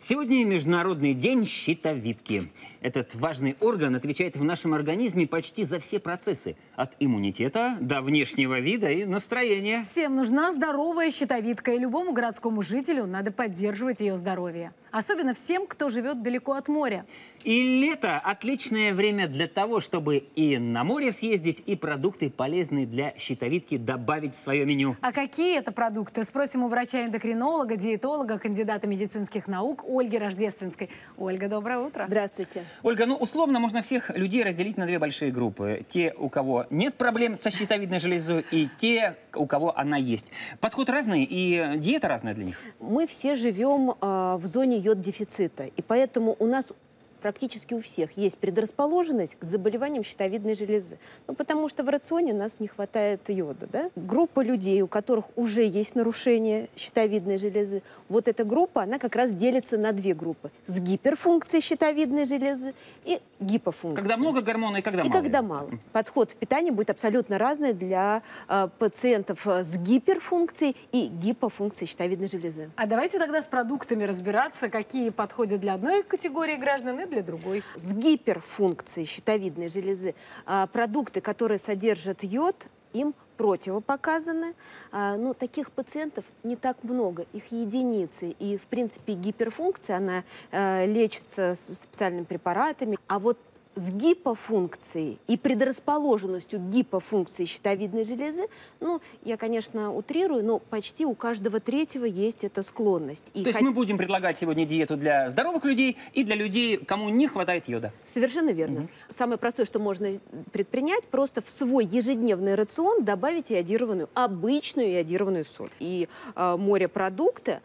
Сегодня Международный день щитовидки. Этот важный орган отвечает в нашем организме почти за все процессы. От иммунитета до внешнего вида и настроения. Всем нужна здоровая щитовидка, и любому городскому жителю надо поддерживать ее здоровье. Особенно всем, кто живет далеко от моря. И лето – отличное время для того, чтобы и на море съездить, и продукты, полезные для щитовидки, добавить в свое меню. А какие это продукты? Спросим у врача-эндокринолога, диетолога, кандидата медицинских наук Ольги Рождественской. Ольга, доброе утро. Здравствуйте. Ольга, условно можно всех людей разделить на две большие группы. Те, у кого нет проблем со щитовидной железой, и те, у кого она есть. Подход разный, и диета разная для них. Мы все живем в зоне йод-дефицита, и поэтому у нас практически у всех есть предрасположенность к заболеваниям щитовидной железы. Потому что в рационе нас не хватает йода. Да? Группа людей, у которых уже есть нарушение щитовидной железы, вот эта группа, она как раз делится на две группы. С гиперфункцией щитовидной железы и гипофункцией. Когда много гормона и когда мало. И когда мало. Подход в питании будет абсолютно разный для пациентов с гиперфункцией и гипофункцией щитовидной железы. А давайте тогда с продуктами разбираться, какие подходят для одной категории граждан и для другой. С гиперфункцией щитовидной железы продукты, которые содержат йод, им противопоказаны. Но таких пациентов не так много, их единицы. И, в принципе, гиперфункция, она лечится специальными препаратами. А вот с гипофункцией и предрасположенностью к гипофункции щитовидной железы, я, конечно, утрирую, но почти у каждого третьего есть эта склонность. То есть мы будем предлагать сегодня диету для здоровых людей и для людей, кому не хватает йода. Совершенно верно. Самое простое, что можно предпринять, просто в свой ежедневный рацион добавить обычную йодированную соль и морепродукты.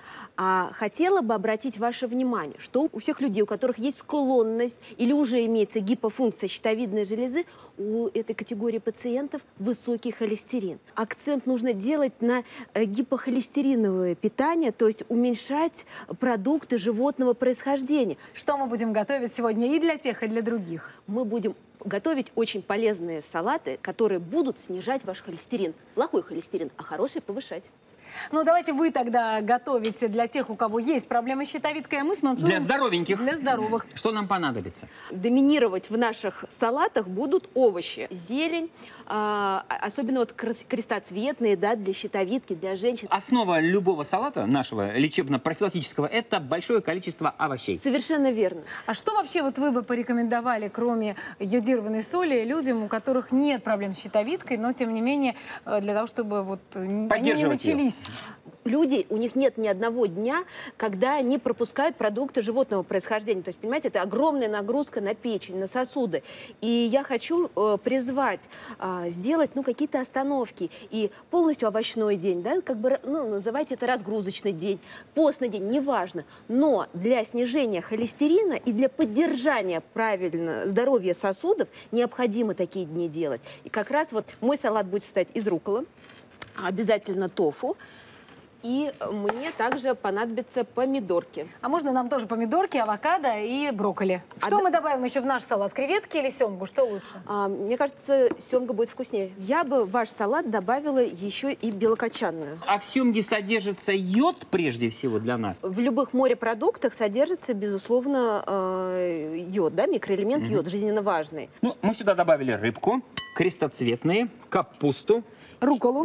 Хотела бы обратить ваше внимание, что у всех людей, у которых есть склонность или уже имеется гипофункция щитовидной железы, у этой категории пациентов высокий холестерин. Акцент нужно делать на гипохолестериновое питание, то есть уменьшать продукты животного происхождения. Что мы будем готовить сегодня и для тех, и для других? Мы будем готовить очень полезные салаты, которые будут снижать ваш холестерин. Плохой холестерин, а хороший повышать. Давайте вы тогда готовите для тех, у кого есть проблемы с щитовидкой, а мы с Мансуром... Для здоровеньких. Для здоровых. Что нам понадобится? Доминировать в наших салатах будут овощи, зелень, особенно крестоцветные, для щитовидки, для женщин. Основа любого салата нашего лечебно-профилактического – это большое количество овощей. Совершенно верно. А что вообще вы бы порекомендовали, кроме йодированной соли, людям, у которых нет проблем с щитовидкой, но тем не менее для того, чтобы они не начались? Люди, у них нет ни одного дня, когда они пропускают продукты животного происхождения. То есть, понимаете, это огромная нагрузка на печень, на сосуды. И я хочу призвать сделать какие-то остановки. И полностью овощной день, называйте это разгрузочный день, постный день, неважно. Но для снижения холестерина и для поддержания правильно здоровья сосудов необходимо такие дни делать. И как раз мой салат будет состоять из рукколы, обязательно тофу. И мне также понадобятся помидорки. А можно нам тоже помидорки, авокадо и брокколи? Что мы добавим еще в наш салат? Креветки или семгу? Что лучше? Мне кажется, семга будет вкуснее. Я бы в ваш салат добавила еще и белокочанную. А в семге содержится йод прежде всего для нас? В любых морепродуктах содержится, безусловно, йод, микроэлемент йод, жизненно важный. Мы сюда добавили рыбку, крестоцветные, капусту. Рукколу.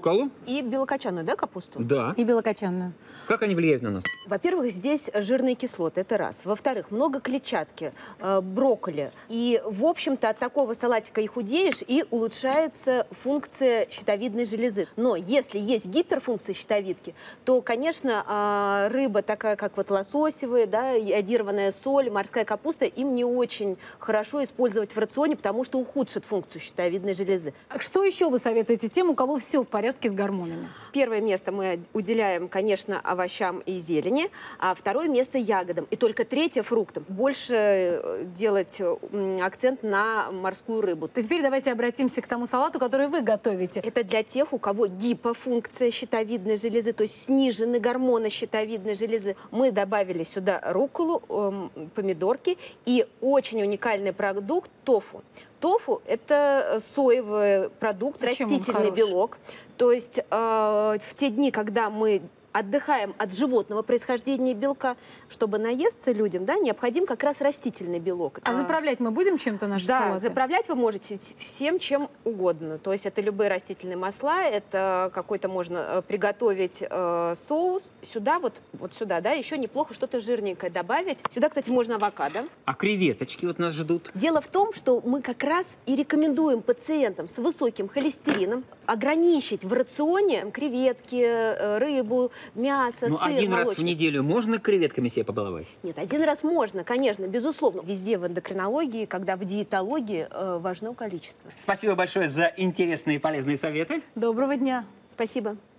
И белокочанную, капусту? Да. И белокочанную. Как они влияют на нас? Во-первых, здесь жирные кислоты, это раз. Во-вторых, много клетчатки, брокколи. И, в общем-то, от такого салатика и худеешь, и улучшается функция щитовидной железы. Но если есть гиперфункция щитовидки, то, конечно, рыба такая, как лососевая, йодированная соль, морская капуста, им не очень хорошо использовать в рационе, потому что ухудшит функцию щитовидной железы. А что еще вы советуете тем, у кого все в порядке с гормонами? Первое место мы уделяем, конечно, овощам и зелени, а второе место ягодам. И только третье фруктам. Больше делать акцент на морскую рыбу. Теперь давайте обратимся к тому салату, который вы готовите. Это для тех, у кого гипофункция щитовидной железы, то есть снижены гормоны щитовидной железы. Мы добавили сюда рукколу, помидорки и очень уникальный продукт тофу. Тофу – это соевый продукт, растительный белок. То есть в те дни, когда мы отдыхаем от животного происхождения белка, чтобы наесться людям, да, необходим как раз растительный белок. А заправлять мы будем чем-то наши Да, салаты? заправлять вы можете всем, чем угодно. То есть это любые растительные масла, это какой-то можно приготовить соус. Сюда, вот сюда, да, еще неплохо что-то жирненькое добавить. Сюда, кстати, можно авокадо. А креветочки вот нас ждут. Дело в том, что мы как раз и рекомендуем пациентам с высоким холестерином ограничить в рационе креветки, рыбу, мясо, Ну, сыр, один раз в молочный. неделю можно креветками себе побаловать? Нет, один раз можно, конечно, безусловно. Везде в эндокринологии, когда в диетологии важно количество. Спасибо большое за интересные и полезные советы. Доброго дня. Спасибо.